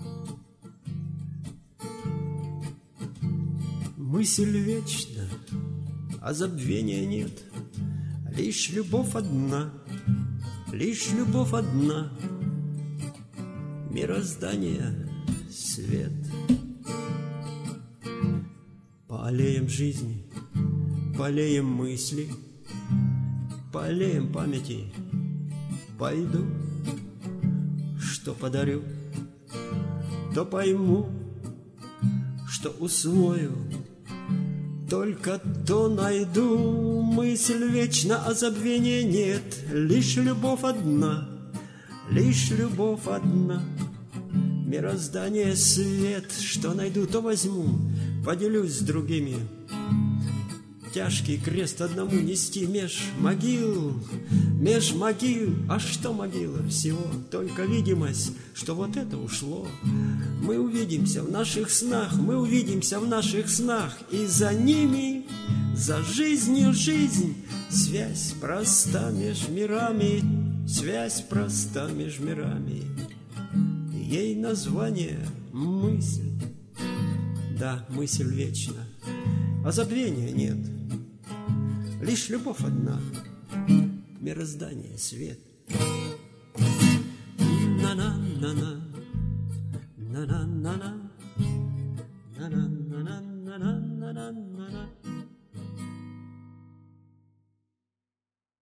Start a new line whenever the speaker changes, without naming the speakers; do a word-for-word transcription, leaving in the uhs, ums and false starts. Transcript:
Мысль вечна, а забвения нет. Лишь любовь одна, лишь любовь одна. Мироздание — свет. По аллеям жизни, по аллеям мысли, по аллеям памяти пойду. Что подарю, то пойму, что усвою, только то найду. Мысль вечна, а забвения нет. Лишь любовь одна, лишь любовь одна. Мироздание — свет. Что найду, то возьму, поделюсь с другими. Тяжкий крест одному нести меж могил, меж могил. А что могила? Всего только видимость, что вот это ушло. Мы увидимся в наших снах, мы увидимся в наших снах, и за ними, за жизнью жизнь. Связь проста меж мирами, связь проста меж мирами. Ей название — мысль. Да, мысль вечна, а забвения нет. Лишь любовь одна, мироздание — свет. На-на-на-на.